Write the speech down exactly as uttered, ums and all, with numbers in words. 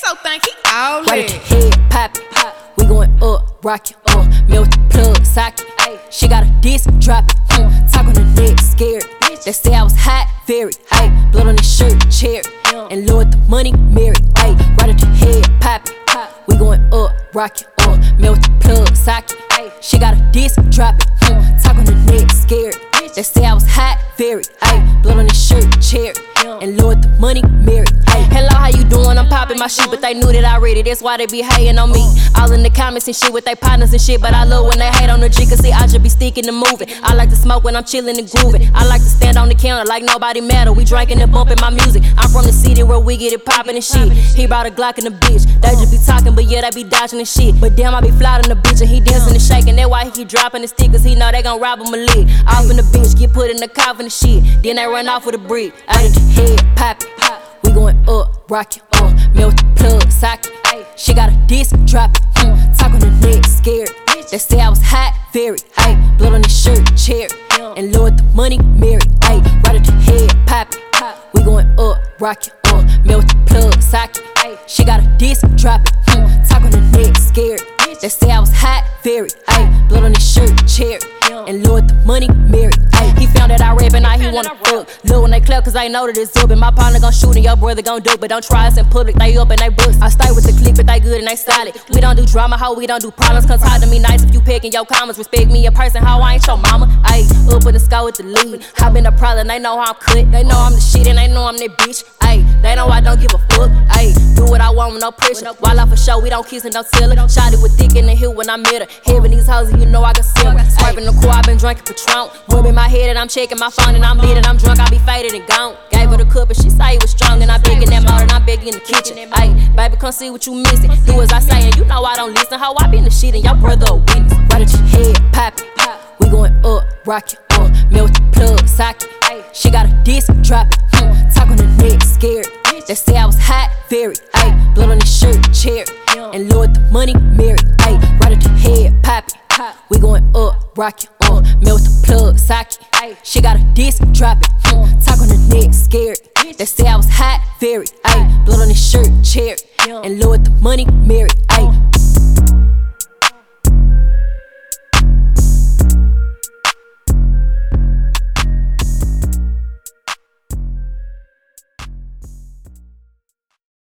so think he all Right that. at the head, pop it. We going up, rock it, uh, melt the plug, socket. She got a disc, drop it. Mm. Talk on the neck, scared. They say I was hot, very. Ay, blood on his shirt, cherry. And Lord, the money, married. Ay, right at the head, pop it. We going up, rock it, uh, melt the plug, socket. She got a disc, drop it. Mm. Talk on the neck, scared. They say I was hot, very. Ay, blood on his shirt, cherry. And Lord, the money, married. Ay, hello, how you doing? I'm popping my shit, but they knew that already. That's why they be hating on me. All in the comments and shit with they partners and shit. But I love when they hate on the G, cause see, I just be sticking and moving. I like to smoke when I'm chilling and grooving. I like to stand on the counter like nobody matter. We drinking and bumping my music. I'm from the city where we get it popping and shit. He brought a Glock and a bitch. They just be talking, but yeah, they be dodging and shit. But damn, I be flouting the bitch and he dancing and shaking. That's why he keep dropping the stickers. He know they gon' rob him a lick. Off in the bitch, get put in the coffin and shit. Then they run off with a brick. Out of the head, pop it. We going up, rock it, uh, melt the plug, socket. She got a disc, drop it. Mm. Talk on the neck, scared. They say I was hot, very. Ay, blood on his shirt, cherry. And Lord, the money, married. Ay, right at the head, pop it. We going up, rock it, uh, melt the plug, socket. She got a disc, drop it. Mm. Talk on the neck, scared. They say I was hot, very. Ay, blood on his shirt, cherry. And Lord, the money, married. Ay, he found that I rap and now he wanna fuck. Look when they clap, cause I know that it's up. And my partner gon' shoot and your brother gon' do it. But don't try us in public, they up and they bust. I stay with the clique, but they good and they solid. We don't do drama, how we don't do problems. Come talk to me nice if you picking your comments. Respect me a person, how I ain't your mama. Ayy, up in the sky with the lead. I been a problem, they know how I'm cut. They know I'm the shit and they know I'm that bitch. Ayy, they know I don't give a fuck. Ayy, do what I want with no pressure. While I for show, we don't kiss and don't tell her. Shot it with dick in the hill when I met her. Having these hoes, you know I can sell her. Swiping the core, I been drinking Patron. Rubbing my head and I'm checking my phone and I'm lit and I'm drunk, I be faded and gone. Gave her the cup and she say it was strong and I big in that motor and I big in the kitchen. Ayy, baby, come see what you missing. Do as I say and you know I don't listen. How I been the shit and your brother a witness. Right at your head, pop it. We going up, rock it, uh, melt the plug, socket. She got a disc, drop it. Mm. Talk on the neck, scared. They say I was hot, very. Ayy, blood on his shirt, cherry. And Lord, the money, married. Ayy, right at the head, pop it. We going up, rock it, uh, melt the plug, socket. She got a disc, drop it. Mm. Talk on the neck, scared. They say I was hot, very. Ayy, blood on his shirt, cherry. And Lord, the money, married. Ayy.